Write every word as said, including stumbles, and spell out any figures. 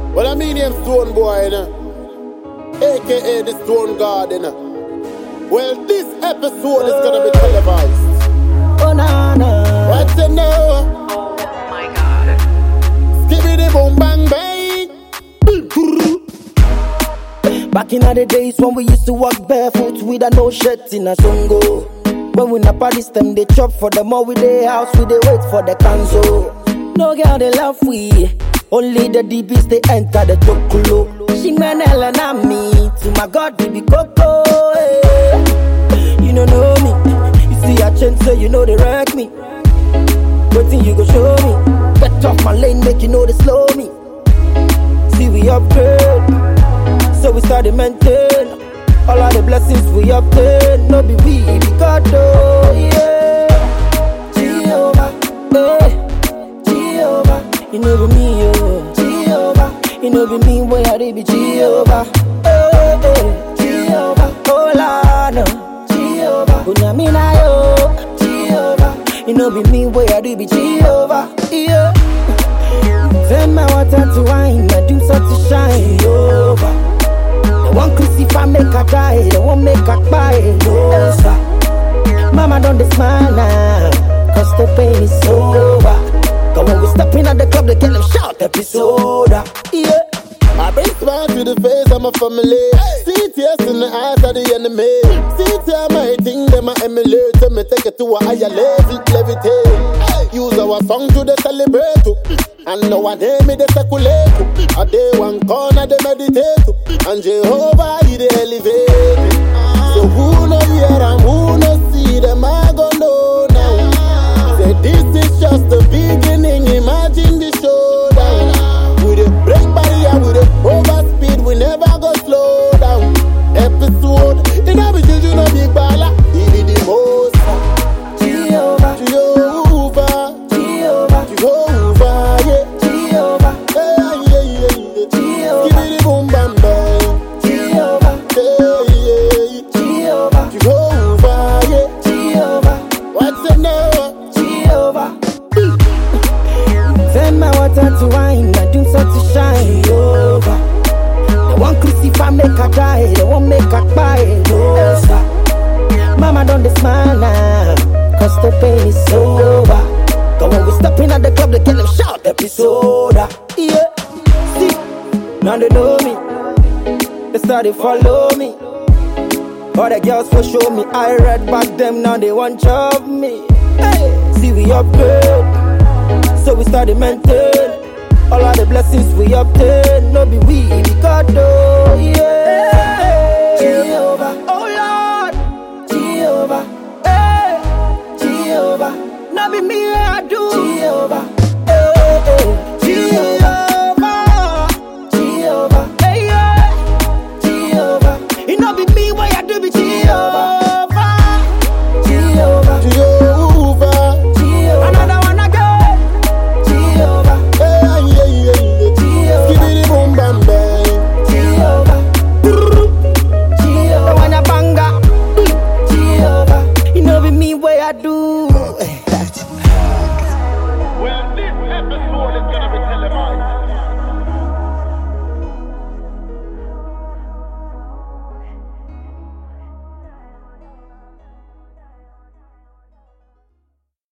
Well, I mean him Stone Boy, you know? A K A the Stone God, you know? Well, this episode is gonna be televised. Oh, no, no. What you know? Oh my God. Skibbity boom bang bang. Back in the days when we used to walk barefoot with a no shirt in a songo. When we nap at this time, they chop for the more with the house, we they wait for the canzo. No girl they love we, only the D Bs they enter the tokulo. She man Ellen and me, to my God they be coco. Hey. You don't know me, you see a chance so you know they wreck me. Waiting you go show me, get off my lane make you know they slow me. See we upgrade, so we started maintain. All of the blessings we obtain, no be we, be God, oh, yeah. Jehovah, eh, Jehovah, you know be me, oh. Jehovah, you know be me, where I be Jehovah, eh, eh, Jehovah, oh, Lord, no. Jehovah, Unyamina, yo. Jehovah, you know be me, where I be Jehovah, yeah. Turn my water to wine, my dreams start to shine, Jehovah. They want crucify, make her die. They won't make her buy. No, sir. Mama don't they smile now, cause the pain is over. Cause when we step in at the club, they get them shout episode. Yeah. I bring smile to the face of my family. See tears in the eyes of the enemy. See tear my thing, them I emulate. Let me take it to a higher level, levitate. Use our song to the celebrate. And no one name me the circulate. A day one corner they meditate. And Jehovah he the elevate. So who no hear and who no see them I go know now. Say this is just the beginning. Imagine the showdown. We the break barrier, we the overspeed. We never go slow down. Episode in every children of big bala. He be the most. Jehovah, Jehovah, Jehovah, Jehovah, yeah. Jehovah, Yeah, yeah, yeah, yeah. Jehovah, Give me the boom bam bang. Jehovah, Yeah, yeah, Jehovah, Jehovah, yeah. Jehovah, What's the name? Jehovah. Turn my water to wine, my dreams start to shine, Jehovah. They want crucify, make her die. They won't make her buy. No, sir. Mama don't they smile now, cause the pain is over. Cause when we step in at the club, they get them shout episode. Yeah. See, now they know me. They started follow me. All the girls for show me. I read back them, now they want chop me. Hey. See we upgrade, so we started maintain. All of the blessings we obtain, no be we, be God, oh, yeah. Jehovah, oh Lord, Jehovah, hey, Jehovah, no be me, I